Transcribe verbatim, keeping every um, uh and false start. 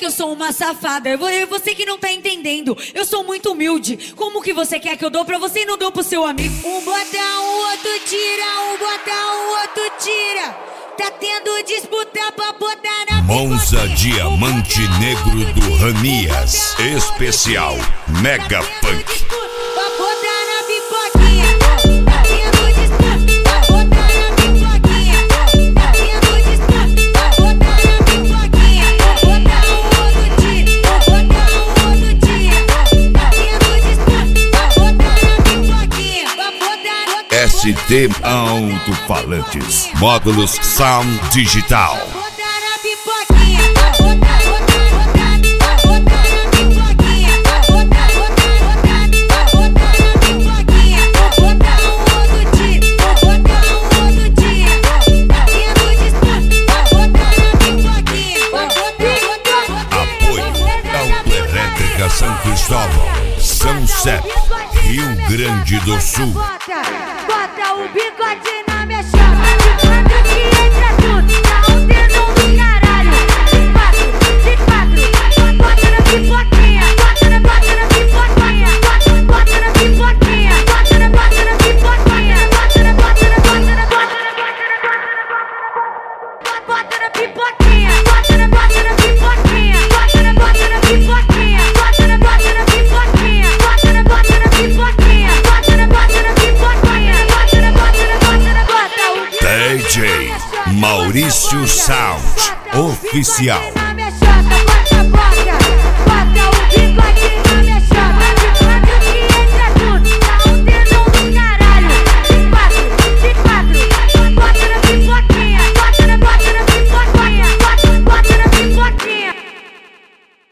que eu sou uma safada. É você que não tá entendendo. Eu sou muito humilde. Como que você quer que eu dou pra você e não dou pro seu amigo? Um bota, um outro tira. Um bota, um outro tira. Tá tendo disputa pra botar na Monza pipoquinha. Diamante Um bota, um Negro outro do tira. Ranias. Um bota, um outro Especial tira. Mega Tá tendo Punk. disputa pra botar na pipoquinha. Tá tendo disputa pra botar na pipoquinha. Tá tendo disputa pra botar na pipoquinha. Um bota, um outro tira. Um bota, um outro tira. Tá tendo disputa pra botar na pipoquinha. Pra botar na S T Alto-Falantes. Módulos Sound Digital. botar na pipoquinha. Botar, botar, botar. Botar na pipoquinha. Botar, botar, botar. Botar na pipoquinha. Botar um outro tiro. Botar um outro tiro. Tá tendo disputa pra botar na pipoquinha. Botar, botar, botar. Apoio Autoelétrica São Cristóvão, São Sep, Rio Grande do Sul. Bota, bota o bigode na minha chama. De quatro que entra tudo, tá um dedão do caralho. De quatro, de quatro, bota na pipoquinha. Bota na, bota na pipoquinha. Bota, bota na pipoquinha. Bota na, bota na pipoquinha. Bota na, bota na, bota na, bota na, bota na pipoquinha. Bota na, bota na pipoquinha. Bota na, bota na pipoquinha. Bota na, bota na pipoquinha. Bota na, bota na pipoquinha. Bota na, bota na pipoquinha. Bota na, bota na, bota na, bota o D J Maurício Sound Oficial.